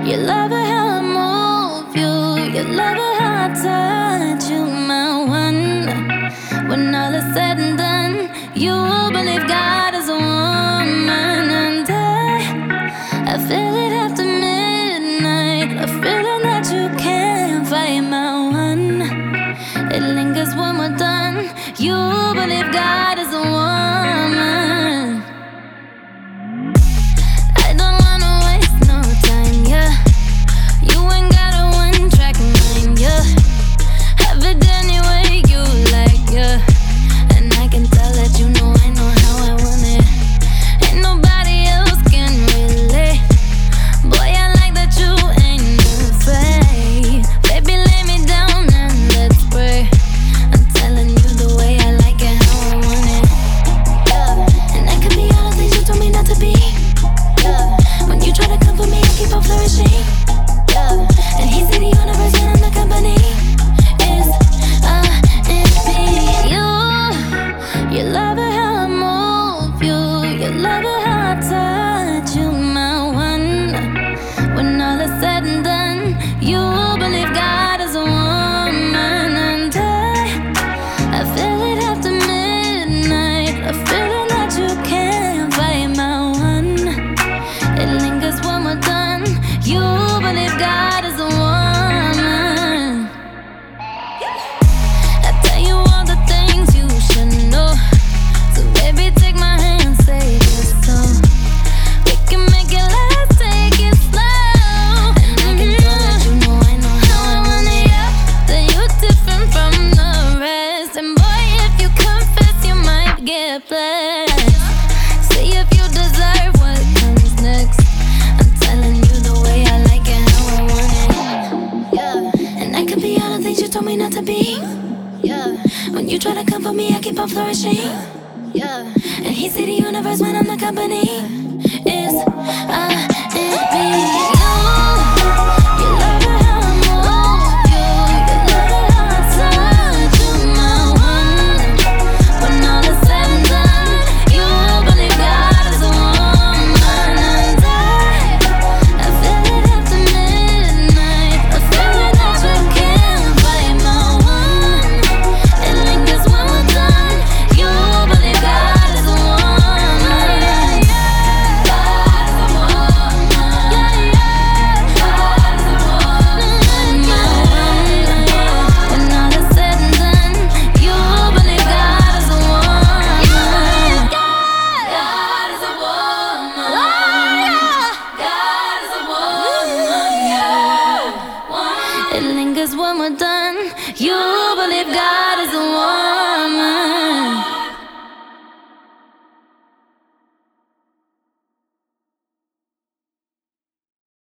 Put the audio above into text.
You love it how I move you. You love it how I touch you, my one. When all is said and done, you believe God is a woman. And I feel it after midnight, a feeling that you can't fight, my one. It lingers when we're done. You believe God is a woman. I don't wanna waste no time, yeah. You ain't got a one-track mind, yeah. Have it any way you like, yeah. And I can tell that you know I know how I want it. Ain't nobody else can relate. Boy, I like that you ain't afraid. Baby, lay me down and let's pray. I'm telling you the way I like it, how I want it, yeah. And I could be all the things you told me not to be, yeah. When you try to come for me, I keep on flourishing, yeah. And he see the universe and I'm the company. It's me. You love it how I move you. You love it how I touch you, my one. When all is said and done, you believe God is a woman. And I feel it after midnight, a feeling that you can't fight, my one. It lingers when we're done. You believe God is a woman. I tell you all the things you should know. So baby, take my hand, say this song. We can make it last, take it slow. And I can tell that you know I know how I want it, yeah. That you're different from the rest. And boy, if you confess, you might get blessed. See if you deserve what comes next. I'm telling you the way I like it, how I want it, yeah. And I could be all the things you told me not to be, yeah. When you try to come for me, I keep on flourishing, yeah. And he see the universe when I'm the company. It's me. You love it how I move you. You love it how I touch you, my one. When all is said and done, you believe God is a woman. And I feel it after midnight, a feeling that you can't fight, my one. It lingers when we're done. You believe God is a woman. God is a woman. Yeah, yeah. God is a woman. My one. When all is said and done, you believe God is a woman. God is a woman. God is a woman. Yeah. It lingers when we're done. You